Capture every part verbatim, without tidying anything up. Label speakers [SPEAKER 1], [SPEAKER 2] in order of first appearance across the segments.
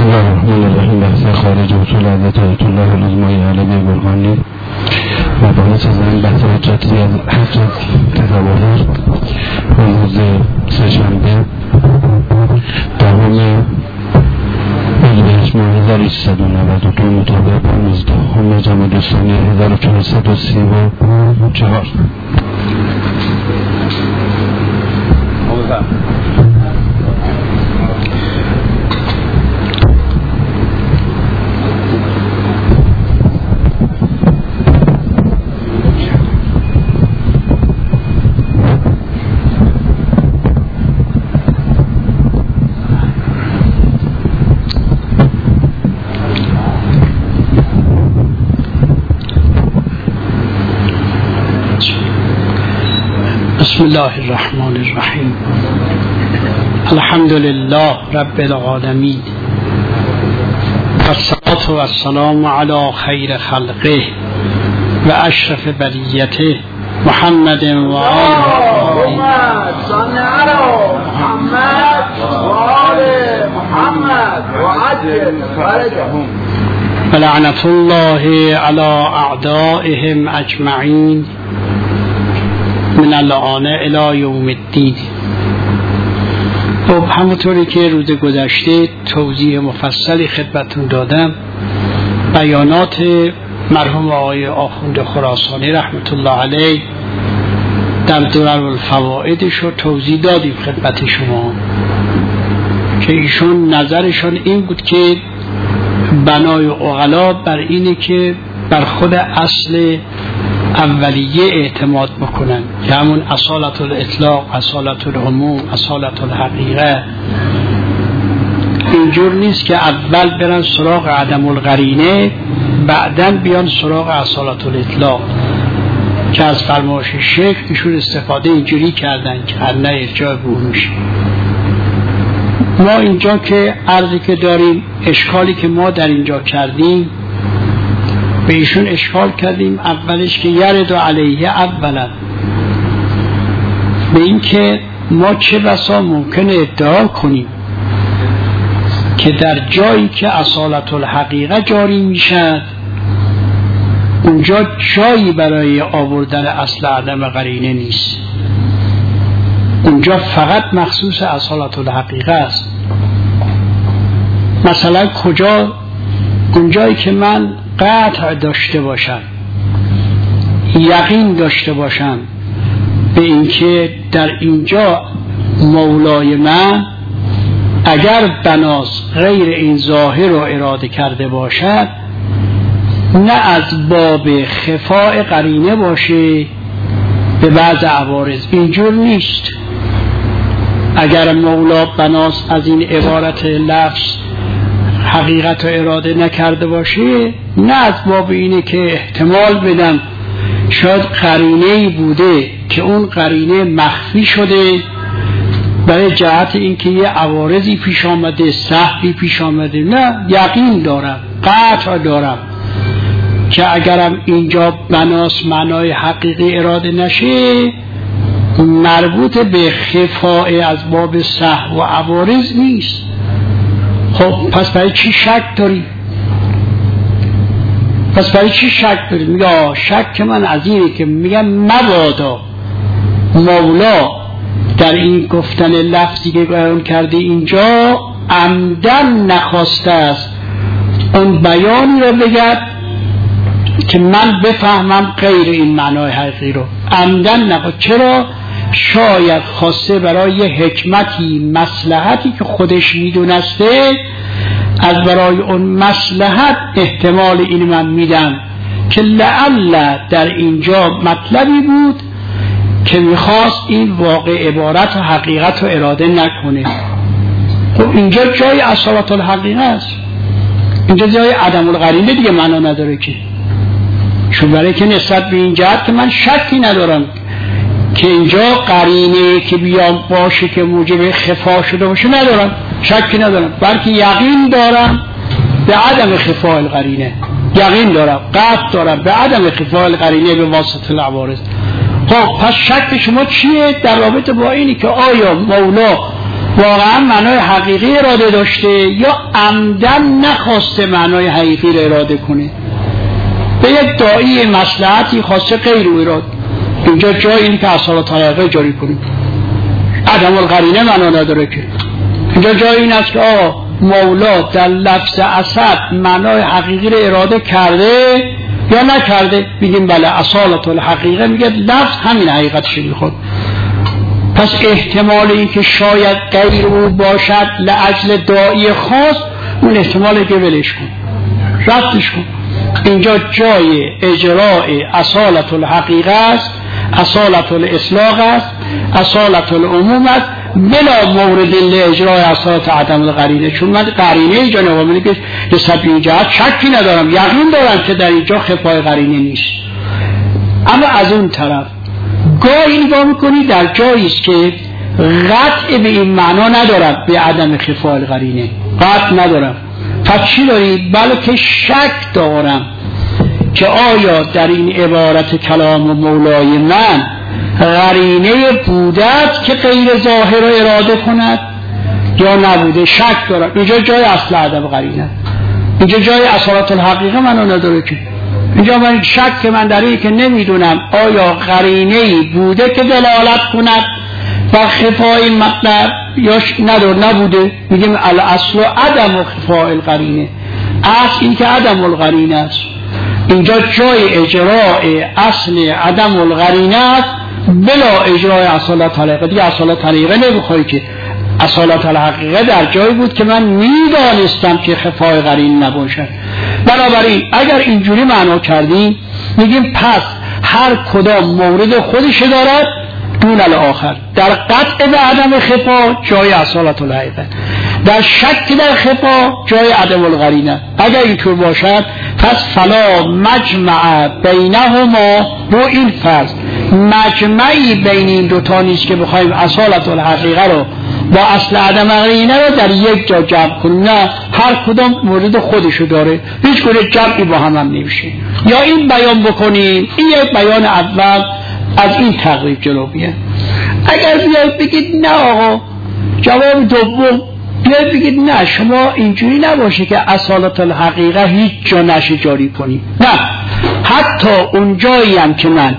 [SPEAKER 1] الله الرحمن الرحیم. بحث خارج اصول حضرت آیت الله العظمای علوی برهانی و باعث زن بحث حجتی از حجت تظاهر روز سه‌شنبه دهم اردیبهشت ماه هزار و سیصد و نود و دو مطابق با نوزدهم جمادی الثانی هزار و چهارصد و سی و چهار.
[SPEAKER 2] بسم الله الرحمن الرحیم. الحمد لله رب العالمین، والصلاة والسلام علی خیر خلقه و اشرف بریته محمد و آله و لعنت الله علی اعدائهم اجمعین من الان الی یوم الدین. خب همونطوری که روز گذشته توضیح مفصلی خدمتتون دادم، بیانات مرحوم آقای آخوند خراسانی رحمت الله علیه در درر الفوائدش رو توضیح دادیم خدمت شما که ایشون نظرشون این بود که بنای عقلا بر اینه که بر خود اصل اولیه اعتماد بکنن که همون اصالت الاطلاق، اصالت العموم، اصالت الحقیقه. اینجور نیست که اول برن سراغ عدم القرینه بعدن بیان سراغ اصالت الاطلاق که از فرمایش شیخ ایشون استفاده اینجوری کردن که هر نه ارجاع به میشه. ما اینجا که عرضی که داریم، اشکالی که ما در اینجا کردیم به ایشون اشکال کردیم اولش که یرد علیه اولا به این که ما چه بسا ممکنه ادعا کنیم که در جایی که اصالت الحقیقه جاری میشد اونجا جایی برای آوردن اصل عدم قرینه نیست، اونجا فقط مخصوص اصالت الحقیقه است. مثلا کجا؟ اونجایی که من قطع داشته باشم، یقین داشته باشم به اینکه در اینجا مولای من اگر بناس غیر این ظاهر رو اراده کرده باشد نه از باب خفاء قرینه باشه به بعض عوارض، اینجور نیست. اگر مولا بناس از این عبارت لفظ حقیقت و اراده نکرده باشه نه از باب اینه که احتمال بدم شاید قرینه‌ای بوده که اون قرینه مخفی شده برای جهت اینکه یه عوارضی پیش آمده، سهوی پیش آمده. نه، یقین دارم، قطع دارم که اگرم اینجا بناس معنای حقیقی اراده نشه مربوط به خفاء از باب سهو و عوارض نیست. خب پس برای چی شک داری؟ پس برای چی شک داری؟ میگه شک من از اینه که میگم مبادا مولا در این گفتن لفظی که بیان کرده اینجا عمدن نخواسته است اون بیانی رو بگد که من بفهمم غیر این معنای حقیقی رو. عمدن نخواسته. چرا؟ شاید خواسته برای حکمتی، مصلحتی که خودش میدونسته از برای اون مصلحت احتمال این من میدم که لعل در اینجا مطلبی بود که میخواست این واقع عبارت و حقیقت رو اراده نکنه. خب اینجا جای اصالت الحقیقه است، اینجا جای عدم القرینه دیگه معنا نداره که چون برای که نسبت به این جهت که من شکی ندارم که اینجا قرینه که بیان باشه که موجب خفا شده باشه ندارم، شکی ندارم، بلکه یقین دارم به عدم خفا القرینه، یقین دارم، قطع دارم به عدم خفا القرینه به واسطه العوارض. خب پس شک شما چیه در رابطه با اینی که آیا مولا واقعا معنای حقیقی اراده داشته یا عمدن نخواسته معنای حقیقی را اراده کنه. به یک داعی مصلحتی خواسته غیر او اراده. اینجا جای این که اصالت الحقیقه جاری کنیم. عدم القرینه معنا نداره که. اینجا جای این است که آقا مولا در لفظ اسد معنای حقیقی را اراده کرده یا نکرده. میگیم بله اصالت الحقیقه، میگه لفظ همین حقیقتش میخواد. پس احتمال این که شاید غیر او باشد لاجل داعی خاص، اون احتمالی که ولش کن، رفتش کن. اینجا جای اجراء اصالت الحقیقه است، اصالت الاصلاح است، اصالت العموم است، بلا مورد لاجراء اصالت عدم القرینه. چون من قرینه اینجا نوامنی که حساب این جهت شکی ندارم، یقین دارم که در اینجا خفای قرینه نیست. اما از اون طرف گاهی نگاه میکنی در جایی است که قطع به این معنا ندارم به عدم خفای قرینه، قطع ندارم. پس چی داری؟ بلکه شک دارم که آیا در این عبارت کلام مولای من قرینه بودت که غیر ظاهر را اراده کند یا نبوده. شک دارم. اینجا جای اصل عدم قرینه، اینجا جای اصالت الحقیقه منو نداره که. اینجا من شک من در این که نمیدونم آیا قرینه‌ای بوده که دلالت کند و خفای مطلب یا نداره نبوده. میگیم الاصل عدم خفای القرینه، اصل این که عدم القرینه است. اینجا جای اجراء اصل عدم القرینه است بلا اجراء اصالت الحقیقه. دیگه اصالت الحقیقه نمیخوای که. اصالت الحقیقه در جایی بود که من میدانستم که خفای قرین نباشد. بنابراین اگر اینجوری معنا کردیم میگیم پس هر کدام مورد خودش دارد دون الاخر. در قطع به عدم خفا جای اصالت الحقیقه، در شک در خفا جای عدم القرینه. اگر اینطور باشد پس فلا مجمع بینهما، رو این فرض مجمعی بین این دوتا نیست که بخوایم اصالت الحقیقه رو با اصل عدم قرینه رو در یک جا جمع کنیم. نه، هر کدام مورد خودشو داره، هیچ گونه جمعی با هم هم نمیشه. یا این بیان بکنیم، این یک بیان اول از این تقریب جلو بیه. اگر بیاید بگید نه آقا، جواب دوم بیاید بگید نه شما اینجوری نباشه که اصالت الحقیقه هیچ جا نشه جاری کنیم. نه، حتی اون جایی هم که من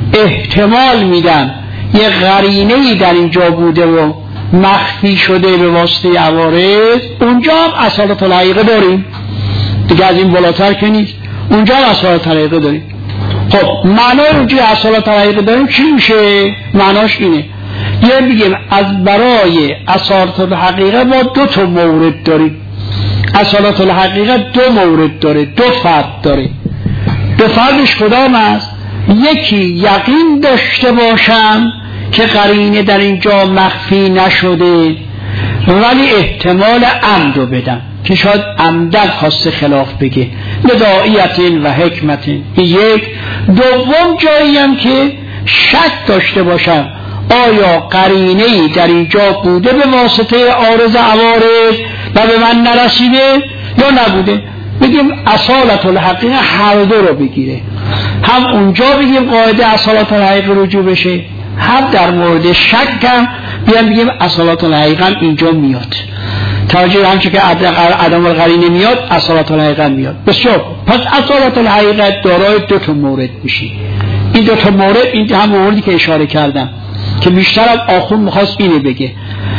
[SPEAKER 2] احتمال میدم یه قرینه‌ای در اینجا بوده و مخفی شده به واسطه عوارض، اونجا هم اصالت الحقیقه داریم دیگه، از این بالاتر که نیست. اونجا هم اصالت الحقیقه داریم. خب معنای اونجا اصالت الحقیقه داریم چی میشه؟ معناش اینه یه بگیم از برای اصالت الحقیقه ما دو تا مورد داریم. اصالت الحقیقه دو مورد داره، دو فرد داره. دو فردش کدام است؟ یکی یقین داشته باشم که قرینه در اینجا مخفی نشده ولی احتمال عمد رو بدم که شاید عمدن خواسته خلاف بگه لداعیت و حکمت. یک. دوم جایی هم که شک داشته باشم آیا قرینه‌ای در اینجا بوده به واسطه عارض عوارض و به من نرسیده یا نبوده. بگیم اصالت الحقیقه هر دو رو بگیره، هم اونجا بگیم قاعده اصالت الحقیقه رجوع بشه، هم در مورد شک هم بیان بگیم اصالت الحقیقه اینجا میاد. توجه همچه که عدم القرینه میاد اصالت الحقیقه میاد. بسیار. پس اصالت الحقیقه دارای دو تا مورد میشه. این دو تا مورد این هم موردی که اشاره کردم که بیشتر از آخون میخواست اینو بگه.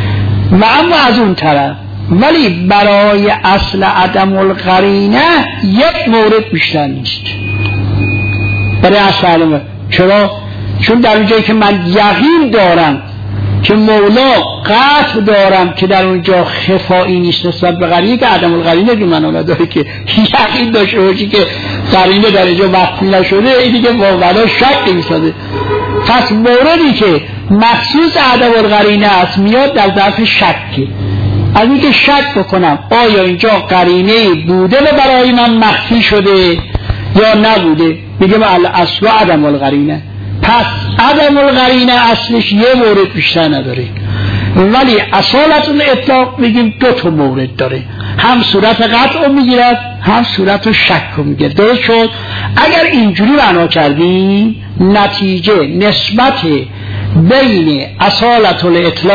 [SPEAKER 2] و اما از اون طرف ولی برای اصل عدم القرینه یک مورد بیشتر نیست برای اصل عدم. چرا؟ چون در اونجایی که من یقین دارم که مولا قطع دارم که در اونجا خفایی نیست نسبت به قرینه، که عدم القرینه که من اولا داره که یقین داشته باشی که قرینه در اینجا مخفی نشده، این دیگه واقعا شک نمیسازه. پس موردی که مخصوص عدم القرینه است میاد در ظرف شکی. از اینکه شک بکنم آیا اینجا قرینه بوده و برای من مخفی شده یا نبوده، میگم الاصل عدم القرینه. پس عدم القرینه اصلش یه مورد بیشتر نداره، ولی اصالت الاطلاق میگیم دو تا مورد داره، هم صورت قطع میگیرد هم صورت شک میگیرد. درست شد؟ اگر اینجوری معنا کردیم نتیجه نسبت بین اصالت الاطلاق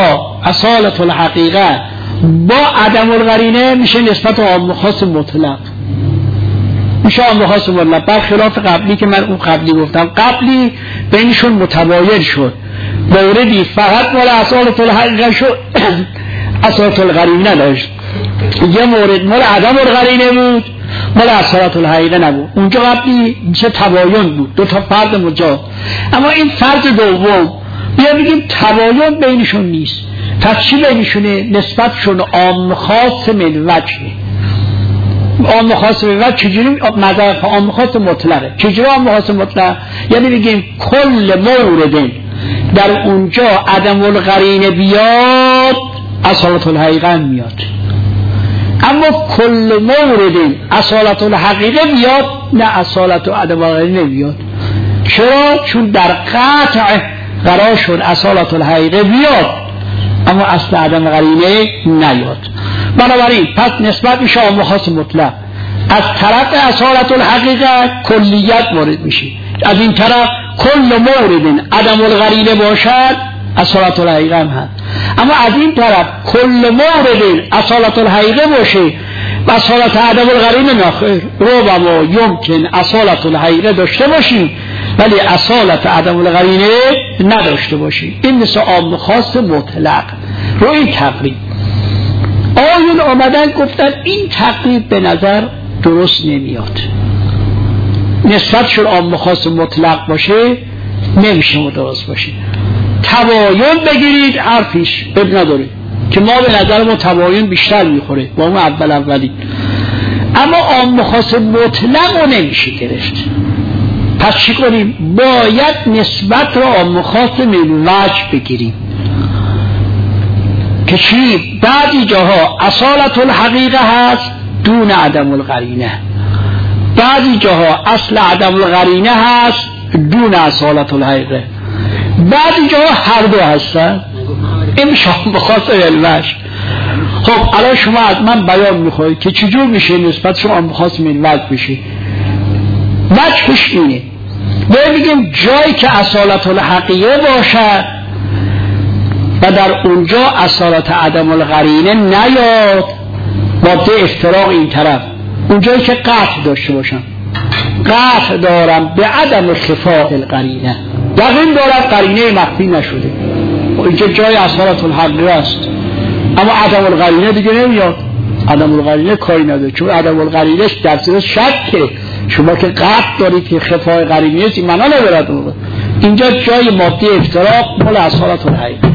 [SPEAKER 2] اصالت الحقیقه با عدم القرینه میشه نسبت عام و خاص مطلق، میشه عام و خاص مطلق، برخلاف قبلی که من اون قبلی گفتم. قبلی بینشون متباین شد، موردی فقط مال اصالت الحقیقه شد اصالت القرینه داشت، یه مورد مال عدم القرینه بود مال اصالت الحقیقه نبود. اونجا قبلی میشه تباین بود، دو تا فرد مجا. اما این فرد دوم بیا بگیم تباین بینشون نیست، پس چی بینشونه؟ نسبتشون عام خاص من وجهه. عام خاص من وجه چجوری؟ نظر عام خاص مطلقه. چجوری عام خاص مطلق؟ یعنی بگیم کل مورد در اونجا عدم القرینه بیاد اصالت الحقیقه میاد، اما کل مورد اصالت الحقیقه بیاد نه اصالت و عدم القرینه بیاد. چرا؟ چون در قطع قرار شد اصالت الحقیقه بیاد اما اصل عدم قرینه نیاد. بنابراین پس نسبت میشه عام خاص مطلق. از طرف اصالت الحقیقه کلیت وارد میشه، از این طرف کل مورد عدم القرینه باشد اصالت الحقیقه هم هست، اما از این طرف کل مورد اصالت الحقیقه باشه و اصالت عدم القرینه نخیر. ربما یمکن اصالت الحقیقه داشته باشیم ولی اصالت عدم القرینه نداشته باشیم. این مثل عام خاص مطلق رو این تقریب. آیون آمدن گفتن این تقریب به نظر درست نمیاد، نسبت شد عام خاص مطلق باشه نمیشه درست باشه. تباین بگیرید حرفیش اب نداره که ما به نظر ما تباین بیشتر میخوره با اون اول اولی، اما عام خاص مطلق رو نمیشه گرفت. پس چی کنیم؟ باید نسبت رو عام خاص من وجه بگیریم که چی؟ بعضی جاها اصالت الحقیقه هست دون عدم القرینه، بعضی جاها اصل عدم القرینه هست دون اصالت الحقیقه، بعضی جاها هر دو هستن. این شما بخواست علمش. خب الان شما از من بیان میخواید که چجور میشه نسبت شما بخواست من وجه بشه. وجهش اینه باید بگیم جایی که اصالت الحقیقه باشد و در اونجا اصالت عدم القرینه نیاد، ماده افتراق این طرف، اونجایی که قطع داشته باشم، قطع دارم به عدم خفاء القرینه، یقین دارم قرینه مخفی نشده، اینجا جای اصالت الحقیقه است، اما عدم القرینه دیگه نمیاد. عدم القرینه کاری نداره، چون عدم القرینه در زیر شکه. شما که قطع دارید که خفای قرینه است این معنا ندارد. اینجا جای ماده افتراق مال اصالت الحقیقه.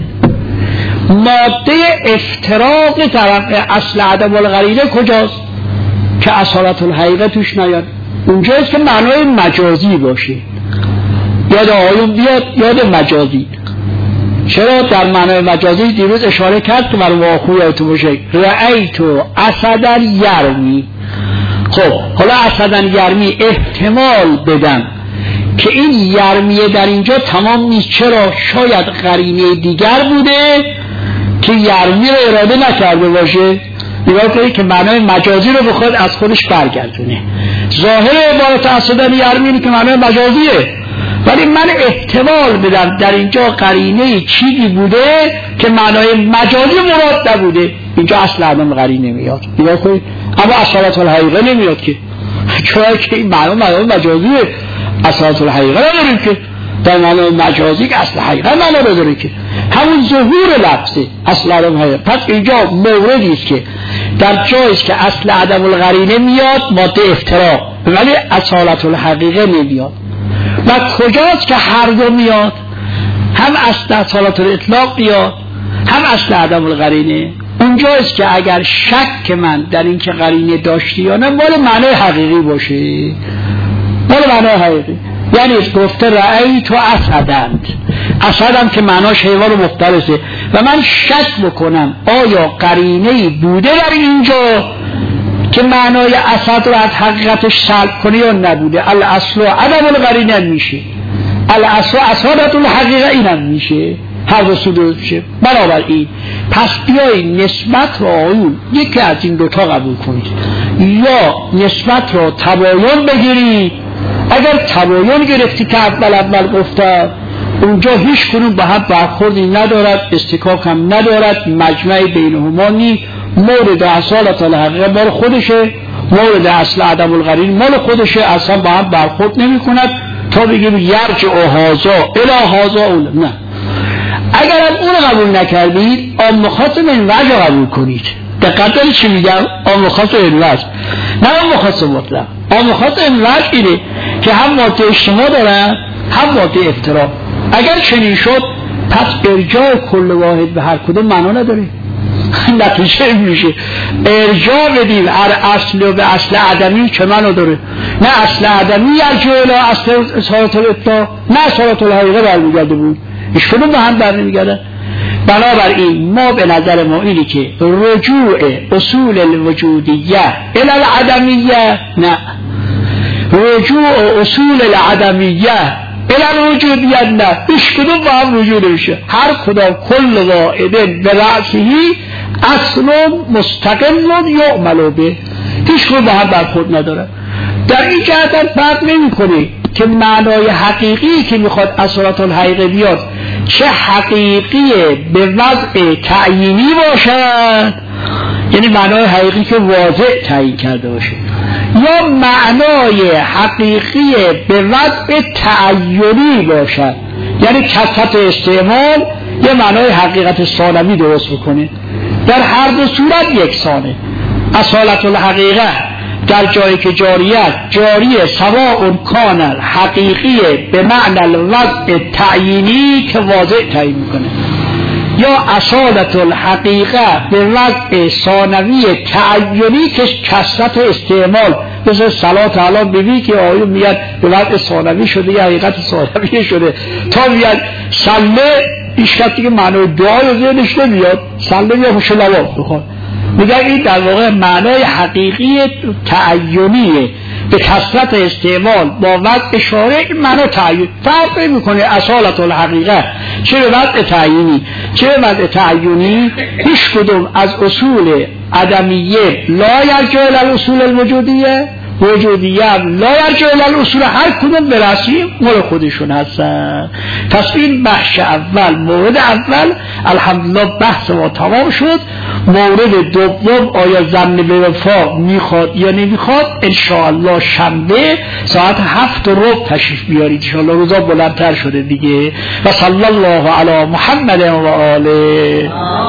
[SPEAKER 2] ماده افتراق طرف اصل عدم القرینه کجاست؟ که اصالت الحقیقه توش نیاد. اونجاست که معنای مجازی باشه. یاد آیون بیاد یاد مجازی. چرا در معنای مجازی دیروز اشاره کرد که بر واقعی یادتون باشه رأیتو اسدن یرمی. خب حالا اسدن یرمی احتمال بدم که این یرمیه در اینجا تمام نیست. چرا؟ شاید قرینه دیگر بوده که یرمی رو اراده نکرده باشه. نگاه کنید که معنای مجازی رو بخواد از خودش برگردونه. ظاهر عبارت اسدن یرمی که معنای مجازیه، ولی من احتمال بدم در اینجا قرینه چیزی بوده که معنای مجازی مراد نبوده. اینجا اصل عدم قرینه میاد. نگاه کنید اما اصالت الحقیقه نمیاد که، چرا که این معنای معنای مجازیه. اصالت الحقیقه نداریم که در معنای مجازی که اصل حقیقه معنا نداره که، همون ظهور لفظه اصل عدم حقیقه. پس اینجا موردی است که در جایی است که اصل عدم القرینه میاد ماده افتراق، ولی اصالت الحقیقه نمیاد. و کجاست که هر دو میاد؟ هم اصل اصالت الاطلاق بیاد هم اصل عدم القرینه. اونجاست که اگر شک من در این که قرینه داشتی یا نه مال معنای حقیقی باشه، مال معنای حقیقی. یعنی گفته رأی تو اسدند، اسدم که معناش حیوان مفترسه و من شک بکنم آیا قرینه‌ای بوده در اینجا که معنای اسد رو از حقیقتش سلب کنه یا نبوده. الاصل عدم القرینه میشه، الاصل اصالت الحقیقه اینم میشه، هر دو سو میشه. بنابراین پس بیایید نسبت رو آیون یکی از این دوتا قبول کنید، یا نسبت رو تباین بگیرید. اگر تباین گرفتی که اول اول گفتم اونجا هیچ کنون به هم برخوردی ندارد، استکاک هم ندارد، مجمع بینهما نی. مورد اصالت الحقیقه مال خودشه، مورد اصل عدم القرین مال خودشه، اصلا با هم برخورد نمی کند تا بگیم یرجع و هازا الی هازا اول. نه، اگر هم اون قبول نکردید آمخاص من وجه قبول کنید. دقت دارید چی میگم؟ آمخاص من وجه، نه آمخاص مطلق. آمخاص من وجه اینه که هم ماده اجتماع دارن هم ماده افتراق. اگر چنین شد پس ارجاع کل واحد به هر کدوم معنا نداره. نتیجه میشه ارجاع بدیم هر اصل و به اصل عدمی چه معنا داره؟ نه اصل عدمی یرجع الی اصل اصالت الاطلاق، نه اصالت الحقیقه برمیگرده بود، هیچ کدوم به هم برنمیگرده. بنابراین ما به نظر ما اینی که رجوع اصول الوجودیه الی العدمیه، نه رجوع اصول العدمیه الی الوجودیه، نه هیچ کدوم با هم رجوع نمیشه. هر کدام کل واحد به رأسهی اصل مستقل یعمل به، هیچ کدوم با هم برخورد نداره. در این جهت فرق نمی‌کنه که معنای حقیقی که میخواد اصالت الحقیقه بیاد چه حقیقی به وضع تعیینی باشد، یعنی معنای حقیقی که واضح تعیین کرده باشه، یا معنای حقیقی به وضع تعیینی باشد، یعنی کثرت استعمال یا معنای حقیقت ثانوی درست بکنه. در هر دو صورت یکسانه. اصالت الحقیقه در جایی که جاریت جاریه سواء کان حقیقی به معنی الوضع تعیینی که واضح تعیین میکنه، یا اصالت الحقیقه به وضع ثانوی تعیینی که کثرت استعمال، مثل صلات الان ببینی که آیون میاد به وضع ثانوی شده یا حقیقت ثانوی شده، تا میاد سله ایشکتی که معنی دعای و ذهنش نمیاد، سله میاد خوش لواب بخواد، میگه این در واقع معنای حقیقی تعیینیه به کثرت استعمال با وضع شارع. معنا تعیین فرق میکنه اصالت الحقیقه چه به وضع تعیینی چه به وضع تعیینی. هیچ کدوم از اصول عدمیه لا یرجع الی الاصول الوجودیه، وجودیه لا یرجع الی الاصول، هر کدوم به رأسی مال خودشون هستن. پس این بخش اول، مورد اول الحمدلله بحث ما تمام شد. مورد دوم آیا ظن به وفا میخواد یا نمیخواد، انشاءالله شنبه ساعت هفت و ربع تشریف بیارید، انشاءالله روزا بلندتر شده دیگه. و صلی الله علی محمد و آله.